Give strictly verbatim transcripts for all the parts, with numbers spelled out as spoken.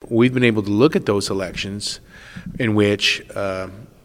we've been able to look at those elections in which uh,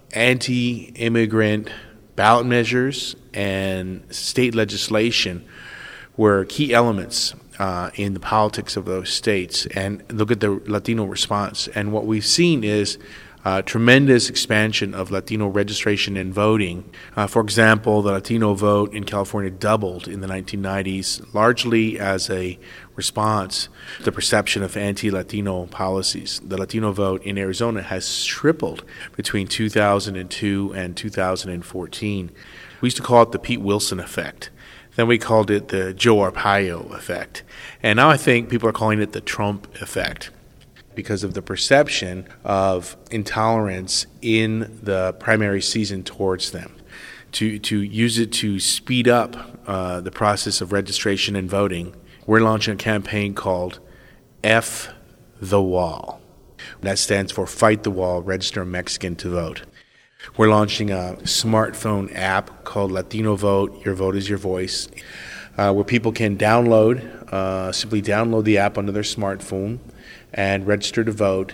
anti-immigrant ballot measures and state legislation were key elements uh, in the politics of those states, and look at the Latino response. And what we've seen is uh, tremendous expansion of Latino registration and voting. Uh, for example, the Latino vote in California doubled in the nineteen nineties, largely as a response to the perception of anti-Latino policies. The Latino vote in Arizona has tripled between two thousand two and two thousand fourteen. We used to call it the Pete Wilson effect. Then we called it the Joe Arpaio effect. And now I think people are calling it the Trump effect because of the perception of intolerance in the primary season towards them. To, to use it to speed up uh, the process of registration and voting, we're launching a campaign called F the Wall. That stands for Fight the Wall, Register a Mexican to Vote. We're launching a smartphone app called Latino Vote, Your Vote is Your Voice, uh, where people can download, uh, simply download the app onto their smartphone and register to vote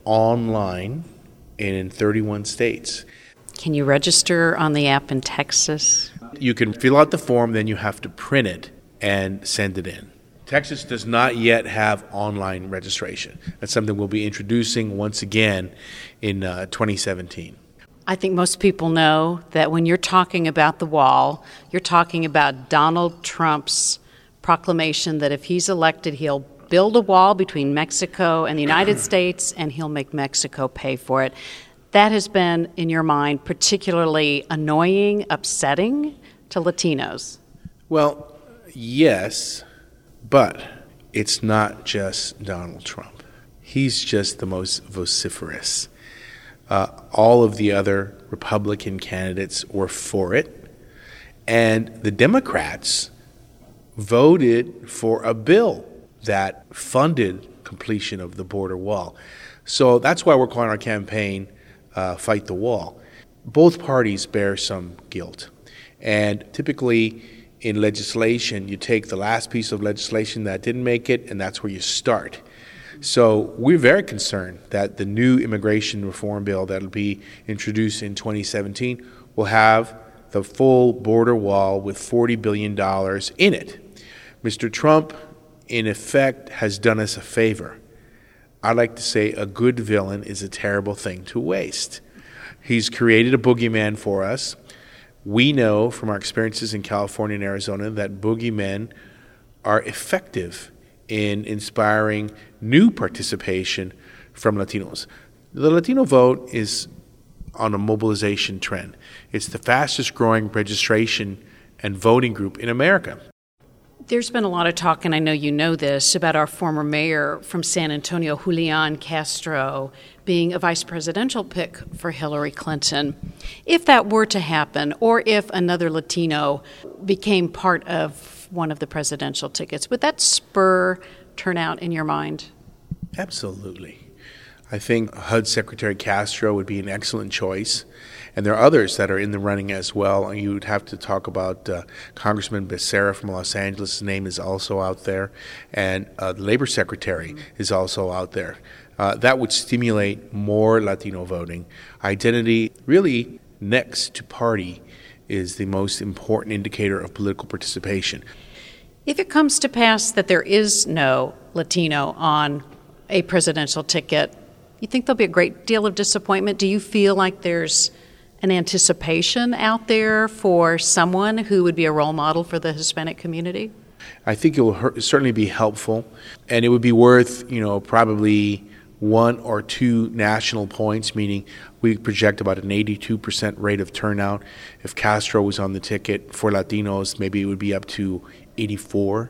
online in thirty-one states. Can you register on the app in Texas? You can fill out the form, then you have to print it and send it in. Texas does not yet have online registration. That's something we'll be introducing once again in uh, twenty seventeen. I think most people know that when you're talking about the wall, you're talking about Donald Trump's proclamation that if he's elected, he'll build a wall between Mexico and the United States, and he'll make Mexico pay for it. That has been, in your mind, particularly annoying, upsetting to Latinos. Well, yes, but it's not just Donald Trump. He's just the most vociferous. Uh, all of the other Republican candidates were for it, and the Democrats voted for a bill that funded completion of the border wall. So that's why we're calling our campaign uh, Fight the Wall. Both parties bear some guilt, and typically in legislation, you take the last piece of legislation that didn't make it, and that's where you start. So we're very concerned that the new immigration reform bill that will be introduced in twenty seventeen will have the full border wall with forty billion dollars in it. Mister Trump, in effect, has done us a favor. I like to say a good villain is a terrible thing to waste. He's created a boogeyman for us. We know from our experiences in California and Arizona that boogeymen are effective in inspiring new participation from Latinos. The Latino vote is on a mobilization trend. It's the fastest growing registration and voting group in America. There's been a lot of talk, and I know you know this, about our former mayor from San Antonio, Julian Castro, being a vice presidential pick for Hillary Clinton. If that were to happen, or if another Latino became part of one of the presidential tickets, would that spur turnout in your mind? Absolutely. I think H U D Secretary Castro would be an excellent choice. And there are others that are in the running as well. You would have to talk about uh, Congressman Becerra from Los Angeles. His name is also out there. And uh, the Labor Secretary mm-hmm. is also out there. Uh, that would stimulate more Latino voting. Identity, really, next to party, is the most important indicator of political participation. If it comes to pass that there is no Latino on a presidential ticket, you think there'll be a great deal of disappointment? Do you feel like there's an anticipation out there for someone who would be a role model for the Hispanic community? I think it will hurt, certainly be helpful, and it would be worth, you know, probably one or two national points, meaning we project about an eighty-two percent rate of turnout. If Castro was on the ticket for Latinos, maybe it would be up to eighty-four.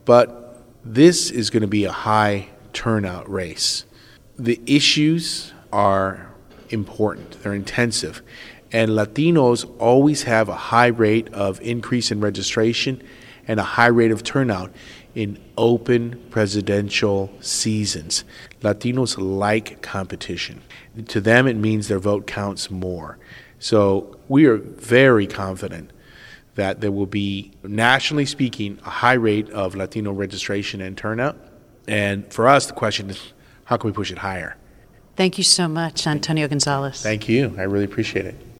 But this is going to be a high turnout race. The issues are important. They're intensive. And Latinos always have a high rate of increase in registration and a high rate of turnout in open presidential seasons. Latinos like competition. To them, it means their vote counts more. So we are very confident that there will be, nationally speaking, a high rate of Latino registration and turnout. And for us, the question is, how can we push it higher? Thank you so much, Antonio Gonzalez. Thank you. I really appreciate it.